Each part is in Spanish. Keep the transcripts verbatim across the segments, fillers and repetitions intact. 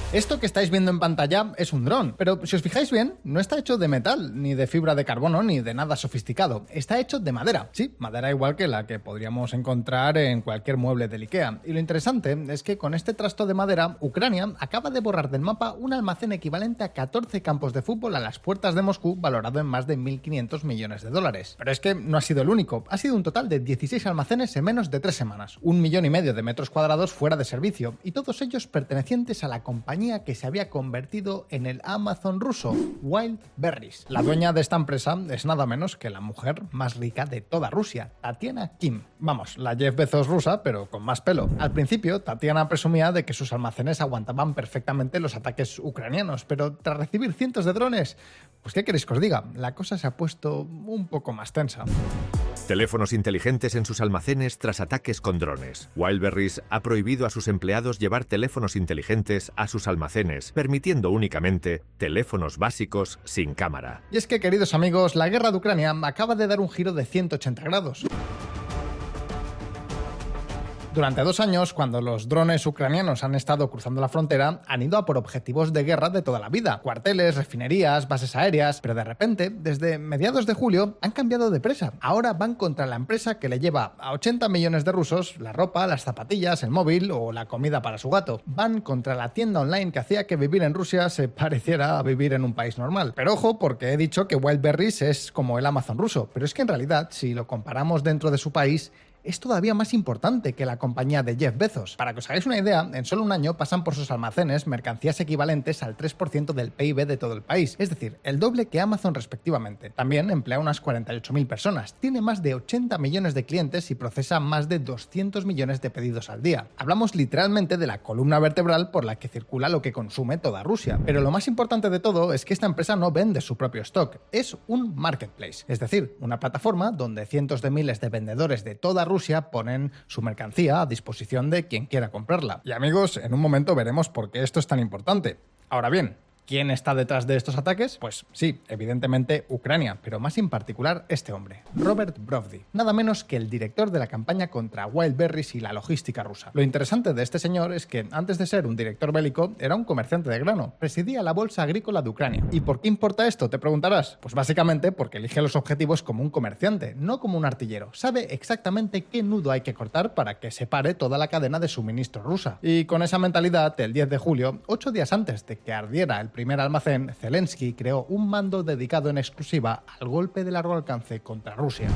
Esto que estáis viendo en pantalla es un dron, pero si os fijáis bien, no está hecho de metal, ni de fibra de carbono, ni de nada sofisticado. Está hecho de madera. Sí, madera igual que la que podríamos encontrar en cualquier mueble del IKEA. Y lo interesante es que con este trasto de madera, Ucrania acaba de borrar del mapa un almacén equivalente a catorce campos de fútbol a las puertas de Moscú, valorado en más de mil quinientos millones de dólares. Pero es que no ha sido el único. Ha sido un total de dieciséis almacenes en menos de tres semanas. Un millón y medio de metros cuadrados fuera de servicio. Y todos ellos pertenecientes a la compañía que se había convertido en el Amazon ruso, Wildberries. La dueña de esta empresa es nada menos que la mujer más rica de toda Rusia, Tatiana Kim. Vamos, la Jeff Bezos rusa, pero con más pelo. Al principio, Tatiana presumía de que sus almacenes aguantaban perfectamente los ataques ucranianos, pero tras recibir cientos de drones, pues ¿qué queréis que os diga? La cosa se ha puesto un poco más tensa. Teléfonos inteligentes en sus almacenes tras ataques con drones. Wildberries ha prohibido a sus empleados llevar teléfonos inteligentes a sus almacenes, permitiendo únicamente teléfonos básicos sin cámara. Y es que, queridos amigos, la guerra de Ucrania acaba de dar un giro de ciento ochenta grados. Durante dos años, cuando los drones ucranianos han estado cruzando la frontera, han ido a por objetivos de guerra de toda la vida. Cuarteles, refinerías, bases aéreas... Pero de repente, desde mediados de julio, han cambiado de presa. Ahora van contra la empresa que le lleva a ochenta millones de rusos la ropa, las zapatillas, el móvil o la comida para su gato. Van contra la tienda online que hacía que vivir en Rusia se pareciera a vivir en un país normal. Pero ojo, porque he dicho que Wildberries es como el Amazon ruso. Pero es que en realidad, si lo comparamos dentro de su país, es todavía más importante que la compañía de Jeff Bezos. Para que os hagáis una idea, en solo un año pasan por sus almacenes mercancías equivalentes al tres por ciento del P I B de todo el país, es decir, el doble que Amazon respectivamente. También emplea unas cuarenta y ocho mil personas, tiene más de ochenta millones de clientes y procesa más de doscientos millones de pedidos al día. Hablamos literalmente de la columna vertebral por la que circula lo que consume toda Rusia. Pero lo más importante de todo es que esta empresa no vende su propio stock, es un marketplace, es decir, una plataforma donde cientos de miles de vendedores de toda Rusia ponen su mercancía a disposición de quien quiera comprarla. Y amigos, en un momento veremos por qué esto es tan importante. Ahora bien, ¿quién está detrás de estos ataques? Pues sí, evidentemente Ucrania, pero más en particular este hombre, Robert Brovdi, nada menos que el director de la campaña contra Wildberries y la logística rusa. Lo interesante de este señor es que antes de ser un director bélico era un comerciante de grano, presidía la bolsa agrícola de Ucrania. ¿Y por qué importa esto? Te preguntarás. Pues básicamente porque elige los objetivos como un comerciante, no como un artillero. Sabe exactamente qué nudo hay que cortar para que se pare toda la cadena de suministro rusa. Y con esa mentalidad, el diez de julio, ocho días antes de que ardiera el primer almacén, Zelensky creó un mando dedicado en exclusiva al golpe de largo alcance contra Rusia.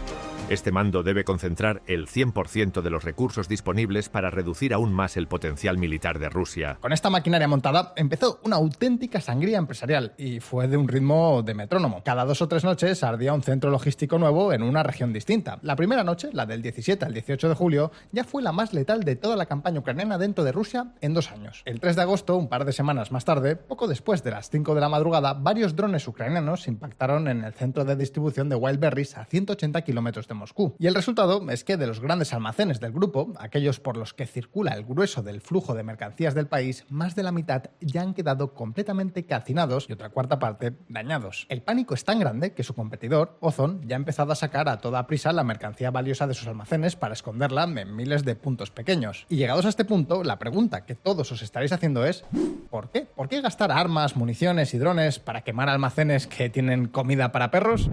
Este mando debe concentrar el cien por ciento de los recursos disponibles para reducir aún más el potencial militar de Rusia. Con esta maquinaria montada empezó una auténtica sangría empresarial y fue de un ritmo de metrónomo. Cada dos o tres noches ardía un centro logístico nuevo en una región distinta. La primera noche, la del diecisiete al dieciocho de julio, ya fue la más letal de toda la campaña ucraniana dentro de Rusia en dos años. El tres de agosto, un par de semanas más tarde, poco después de las cinco de la madrugada, varios drones ucranianos impactaron en el centro de distribución de Wildberries a ciento ochenta kilómetros de Moscú. Y el resultado es que de los grandes almacenes del grupo, aquellos por los que circula el grueso del flujo de mercancías del país, más de la mitad ya han quedado completamente calcinados y otra cuarta parte dañados. El pánico es tan grande que su competidor, Ozon, ya ha empezado a sacar a toda prisa la mercancía valiosa de sus almacenes para esconderla en miles de puntos pequeños. Y llegados a este punto, la pregunta que todos os estaréis haciendo es ¿por qué? ¿Por qué gastar armas, municiones y drones para quemar almacenes que tienen comida para perros?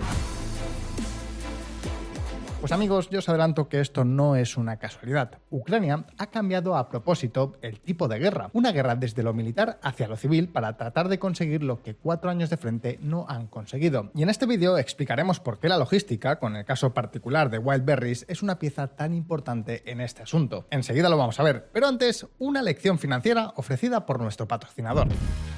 Pues amigos, yo os adelanto que esto no es una casualidad. Ucrania ha cambiado a propósito el tipo de guerra. Una guerra desde lo militar hacia lo civil para tratar de conseguir lo que cuatro años de frente no han conseguido. Y en este vídeo explicaremos por qué la logística, con el caso particular de Wildberries, es una pieza tan importante en este asunto. Enseguida lo vamos a ver, pero antes, una lección financiera ofrecida por nuestro patrocinador.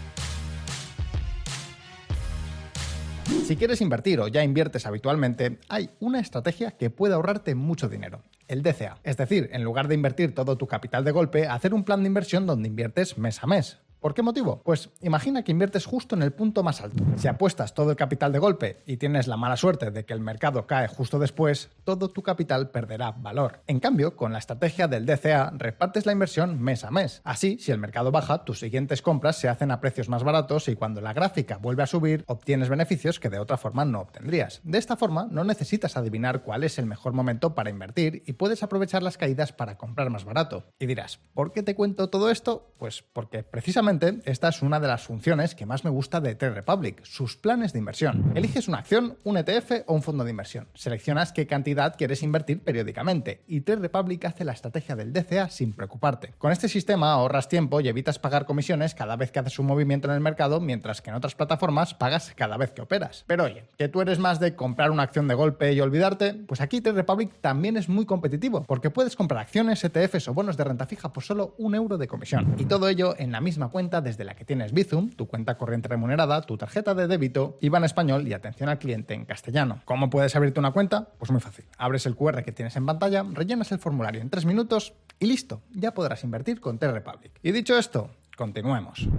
Si quieres invertir o ya inviertes habitualmente, hay una estrategia que puede ahorrarte mucho dinero. El D C A. Es decir, en lugar de invertir todo tu capital de golpe, hacer un plan de inversión donde inviertes mes a mes. ¿Por qué motivo? Pues imagina que inviertes justo en el punto más alto. Si apuestas todo el capital de golpe y tienes la mala suerte de que el mercado cae justo después, todo tu capital perderá valor. En cambio, con la estrategia del D C A, repartes la inversión mes a mes. Así, si el mercado baja, tus siguientes compras se hacen a precios más baratos y cuando la gráfica vuelve a subir, obtienes beneficios que de otra forma no obtendrías. De esta forma, no necesitas adivinar cuál es el mejor momento para invertir y puedes aprovechar las caídas para comprar más barato. Y dirás, ¿por qué te cuento todo esto? Pues porque precisamente Sinceramente, esta es una de las funciones que más me gusta de Trade Republic, sus planes de inversión. Eliges una acción, un E T F o un fondo de inversión. Seleccionas qué cantidad quieres invertir periódicamente y Trade Republic hace la estrategia del D C A sin preocuparte. Con este sistema ahorras tiempo y evitas pagar comisiones cada vez que haces un movimiento en el mercado, mientras que en otras plataformas pagas cada vez que operas. Pero oye, que tú eres más de comprar una acción de golpe y olvidarte, pues aquí Trade Republic también es muy competitivo, porque puedes comprar acciones, E T Fs o bonos de renta fija por solo un euro de comisión. Y todo ello en la misma cuenta desde la que tienes Bizum, tu cuenta corriente remunerada, tu tarjeta de débito, I B A N español y atención al cliente en castellano. ¿Cómo puedes abrirte una cuenta? Pues muy fácil. Abres el cu erre que tienes en pantalla, rellenas el formulario en tres minutos y listo, ya podrás invertir con Trade Republic. Y dicho esto, continuemos.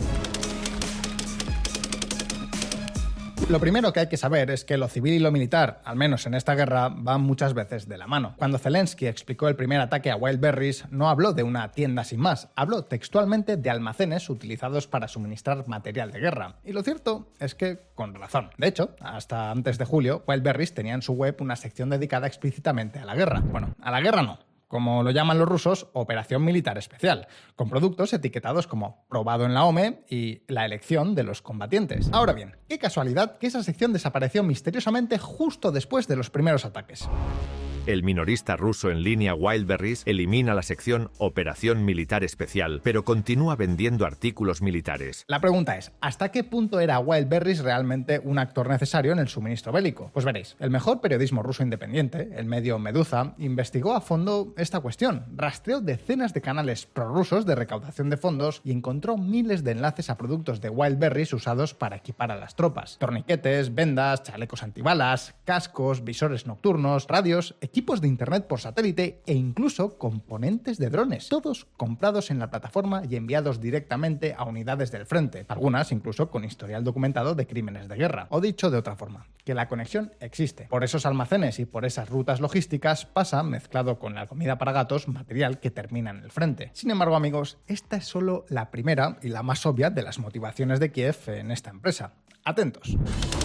Lo primero que hay que saber es que lo civil y lo militar, al menos en esta guerra, van muchas veces de la mano. Cuando Zelensky explicó el primer ataque a Wildberries, no habló de una tienda sin más, habló textualmente de almacenes utilizados para suministrar material de guerra. Y lo cierto es que con razón. De hecho, hasta antes de julio, Wildberries tenía en su web una sección dedicada explícitamente a la guerra. Bueno, a la guerra no. Como lo llaman los rusos, operación militar especial, con productos etiquetados como probado en la O M E y la elección de los combatientes. Ahora bien, qué casualidad que esa sección desapareció misteriosamente justo después de los primeros ataques. El minorista ruso en línea Wildberries elimina la sección Operación Militar Especial, pero continúa vendiendo artículos militares. La pregunta es, ¿hasta qué punto era Wildberries realmente un actor necesario en el suministro bélico? Pues veréis, el mejor periodismo ruso independiente, el medio Meduza, investigó a fondo esta cuestión, rastreó decenas de canales prorrusos de recaudación de fondos y encontró miles de enlaces a productos de Wildberries usados para equipar a las tropas. Torniquetes, vendas, chalecos antibalas, cascos, visores nocturnos, radios, equipos equipos de internet por satélite e incluso componentes de drones, todos comprados en la plataforma y enviados directamente a unidades del frente, algunas incluso con historial documentado de crímenes de guerra. O dicho de otra forma, que la conexión existe. Por esos almacenes y por esas rutas logísticas pasa, mezclado con la comida para gatos, material que termina en el frente. Sin embargo, amigos, esta es solo la primera y la más obvia de las motivaciones de Kiev en esta empresa. Atentos.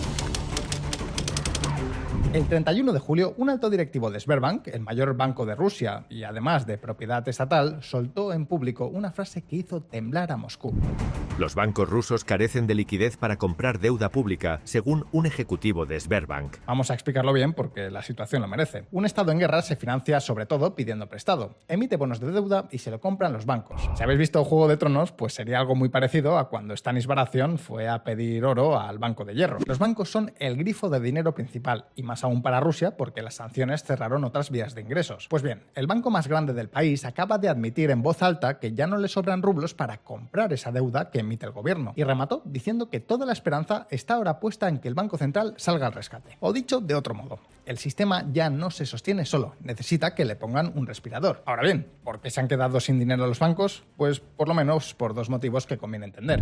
El treinta y uno de julio, un alto directivo de Sberbank, el mayor banco de Rusia y además de propiedad estatal, soltó en público una frase que hizo temblar a Moscú. Los bancos rusos carecen de liquidez para comprar deuda pública, según un ejecutivo de Sberbank. Vamos a explicarlo bien porque la situación lo merece. Un estado en guerra se financia sobre todo pidiendo prestado. Emite bonos de deuda y se lo compran los bancos. Si habéis visto Juego de Tronos, pues sería algo muy parecido a cuando Stannis Baratheon fue a pedir oro al Banco de Hierro. Los bancos son el grifo de dinero principal y más aún para Rusia porque las sanciones cerraron otras vías de ingresos. Pues bien, el banco más grande del país acaba de admitir en voz alta que ya no le sobran rublos para comprar esa deuda que emite el gobierno y remató diciendo que toda la esperanza está ahora puesta en que el Banco Central salga al rescate. O dicho de otro modo, el sistema ya no se sostiene solo, necesita que le pongan un respirador. Ahora bien, ¿por qué se han quedado sin dinero los bancos? Pues por lo menos por dos motivos que conviene entender.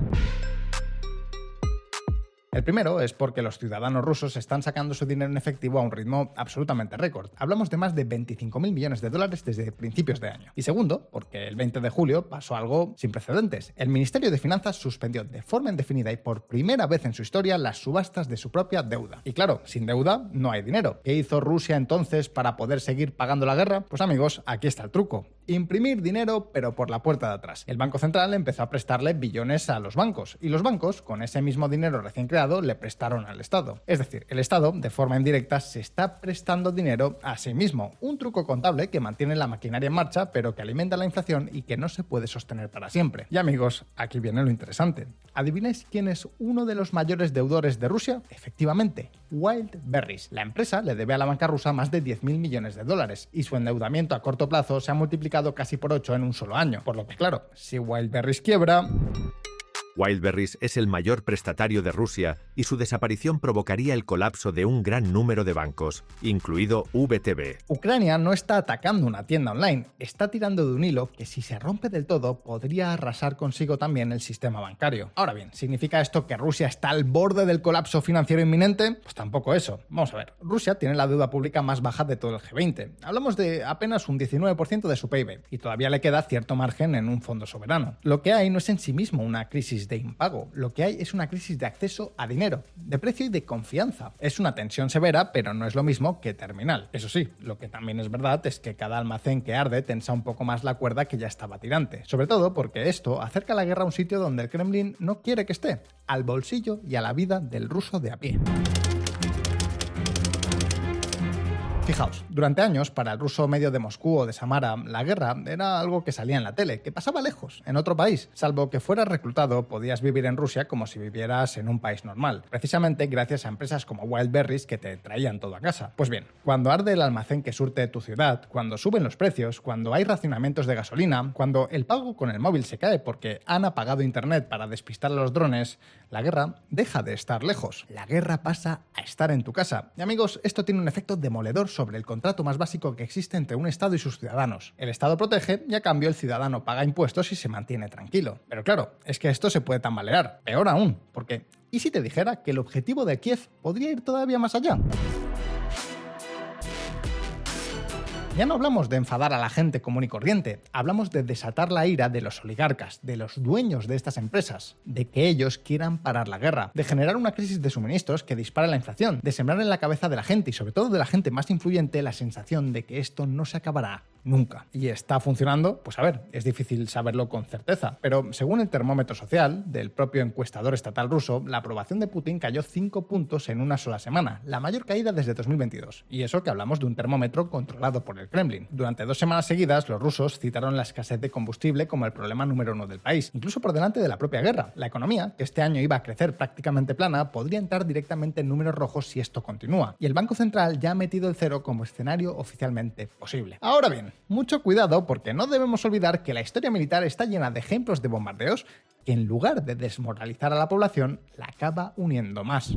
El primero es porque los ciudadanos rusos están sacando su dinero en efectivo a un ritmo absolutamente récord. Hablamos de más de veinticinco mil millones de dólares desde principios de año. Y segundo, porque el veinte de julio pasó algo sin precedentes. El Ministerio de Finanzas suspendió de forma indefinida y por primera vez en su historia las subastas de su propia deuda. Y claro, sin deuda no hay dinero. ¿Qué hizo Rusia entonces para poder seguir pagando la guerra? Pues amigos, aquí está el truco. Imprimir dinero, pero por la puerta de atrás. El Banco Central empezó a prestarle billones a los bancos. Y los bancos, con ese mismo dinero recién creado, le prestaron al Estado. Es decir, el Estado, de forma indirecta, se está prestando dinero a sí mismo. Un truco contable que mantiene la maquinaria en marcha, pero que alimenta la inflación y que no se puede sostener para siempre. Y amigos, aquí viene lo interesante. ¿Adivináis quién es uno de los mayores deudores de Rusia? Efectivamente, Wildberries. La empresa le debe a la banca rusa más de diez mil millones de dólares y su endeudamiento a corto plazo se ha multiplicado casi por ocho en un solo año. Por lo que, claro, si Wildberries quiebra... Wildberries es el mayor prestatario de Rusia y su desaparición provocaría el colapso de un gran número de bancos, incluido V T B. Ucrania no está atacando una tienda online, está tirando de un hilo que si se rompe del todo podría arrasar consigo también el sistema bancario. Ahora bien, ¿significa esto que Rusia está al borde del colapso financiero inminente? Pues tampoco eso. Vamos a ver, Rusia tiene la deuda pública más baja de todo el G veinte. Hablamos de apenas un diecinueve por ciento de su P I B y todavía le queda cierto margen en un fondo soberano. Lo que hay no es en sí mismo una crisis de impago, lo que hay es una crisis de acceso a dinero dinero, de precio y de confianza. Es una tensión severa, pero no es lo mismo que terminal. Eso sí, lo que también es verdad es que cada almacén que arde tensa un poco más la cuerda que ya estaba tirante. Sobre todo porque esto acerca la guerra a un sitio donde el Kremlin no quiere que esté, al bolsillo y a la vida del ruso de a pie. Fijaos, durante años, para el ruso medio de Moscú o de Samara, la guerra era algo que salía en la tele, que pasaba lejos, en otro país. Salvo que fueras reclutado, podías vivir en Rusia como si vivieras en un país normal, precisamente gracias a empresas como Wildberries que te traían todo a casa. Pues bien, cuando arde el almacén que surte tu ciudad, cuando suben los precios, cuando hay racionamientos de gasolina, cuando el pago con el móvil se cae porque han apagado internet para despistar a los drones, la guerra deja de estar lejos. La guerra pasa a estar en tu casa. Y amigos, esto tiene un efecto demoledor sobre el contrato más básico que existe entre un Estado y sus ciudadanos. El Estado protege y a cambio el ciudadano paga impuestos y se mantiene tranquilo. Pero claro, es que esto se puede tambalear. Peor aún, porque ¿y si te dijera que el objetivo de Kiev podría ir todavía más allá? Ya no hablamos de enfadar a la gente común y corriente, hablamos de desatar la ira de los oligarcas, de los dueños de estas empresas, de que ellos quieran parar la guerra, de generar una crisis de suministros que dispare la inflación, de sembrar en la cabeza de la gente y sobre todo de la gente más influyente la sensación de que esto no se acabará nunca. ¿Y está funcionando? Pues a ver, es difícil saberlo con certeza, pero según el termómetro social del propio encuestador estatal ruso, la aprobación de Putin cayó cinco puntos en una sola semana, la mayor caída desde dos mil veintidós. Y eso que hablamos de un termómetro controlado por el Kremlin. Durante dos semanas seguidas, los rusos citaron la escasez de combustible como el problema número uno del país, incluso por delante de la propia guerra. La economía, que este año iba a crecer prácticamente plana, podría entrar directamente en números rojos si esto continúa. Y el Banco Central ya ha metido el cero como escenario oficialmente posible. Ahora bien, mucho cuidado porque no debemos olvidar que la historia militar está llena de ejemplos de bombardeos que en lugar de desmoralizar a la población, la acaba uniendo más.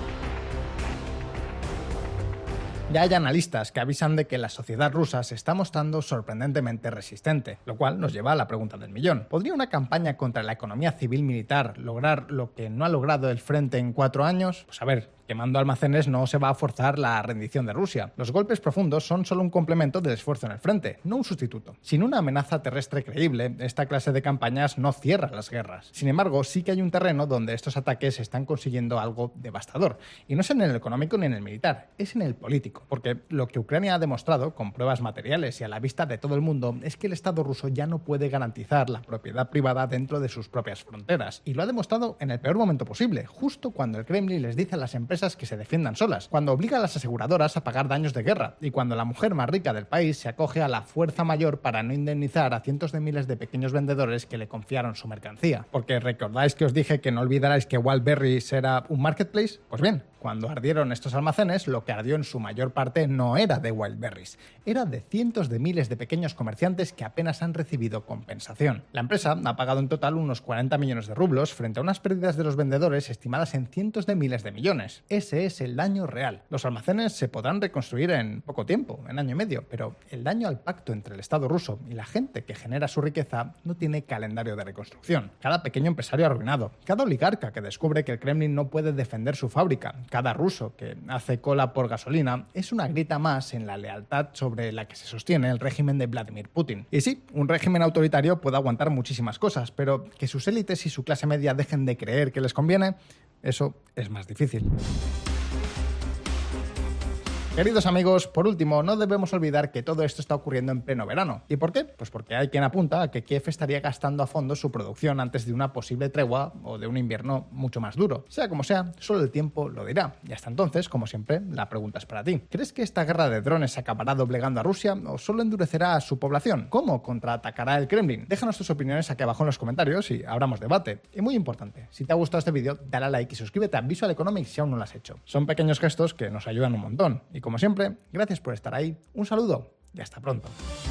Ya hay analistas que avisan de que la sociedad rusa se está mostrando sorprendentemente resistente, lo cual nos lleva a la pregunta del millón. ¿Podría una campaña contra la economía civil-militar lograr lo que no ha logrado el frente en cuatro años? Pues a ver, quemando almacenes no se va a forzar la rendición de Rusia. Los golpes profundos son solo un complemento del esfuerzo en el frente, no un sustituto. Sin una amenaza terrestre creíble, esta clase de campañas no cierra las guerras. Sin embargo, sí que hay un terreno donde estos ataques están consiguiendo algo devastador. Y no es en el económico ni en el militar, es en el político. Porque lo que Ucrania ha demostrado, con pruebas materiales y a la vista de todo el mundo, es que el Estado ruso ya no puede garantizar la propiedad privada dentro de sus propias fronteras. Y lo ha demostrado en el peor momento posible, justo cuando el Kremlin les dice a las empresas que se defiendan solas, cuando obliga a las aseguradoras a pagar daños de guerra y cuando la mujer más rica del país se acoge a la fuerza mayor para no indemnizar a cientos de miles de pequeños vendedores que le confiaron su mercancía. Porque ¿recordáis que os dije que no olvidarais que Wildberries era un marketplace? Pues bien, cuando ardieron estos almacenes, lo que ardió en su mayor parte no era de Wildberries, era de cientos de miles de pequeños comerciantes que apenas han recibido compensación. La empresa ha pagado en total unos cuarenta millones de rublos frente a unas pérdidas de los vendedores estimadas en cientos de miles de millones. Ese es el daño real. Los almacenes se podrán reconstruir en poco tiempo, en año y medio, pero el daño al pacto entre el Estado ruso y la gente que genera su riqueza no tiene calendario de reconstrucción. Cada pequeño empresario arruinado, cada oligarca que descubre que el Kremlin no puede defender su fábrica, cada ruso que hace cola por gasolina, es una grieta más en la lealtad sobre la que se sostiene el régimen de Vladimir Putin. Y sí, un régimen autoritario puede aguantar muchísimas cosas, pero que sus élites y su clase media dejen de creer que les conviene, eso es más difícil. Queridos amigos, por último, no debemos olvidar que todo esto está ocurriendo en pleno verano. ¿Y por qué? Pues porque hay quien apunta a que Kiev estaría gastando a fondo su producción antes de una posible tregua o de un invierno mucho más duro. Sea como sea, solo el tiempo lo dirá. Y hasta entonces, como siempre, la pregunta es para ti. ¿Crees que esta guerra de drones acabará doblegando a Rusia o solo endurecerá a su población? ¿Cómo contraatacará el Kremlin? Déjanos tus opiniones aquí abajo en los comentarios y abramos debate. Y muy importante, si te ha gustado este vídeo, dale a like y suscríbete a Visual Economics si aún no lo has hecho. Son pequeños gestos que nos ayudan un montón. Y como siempre, gracias por estar ahí, un saludo y hasta pronto.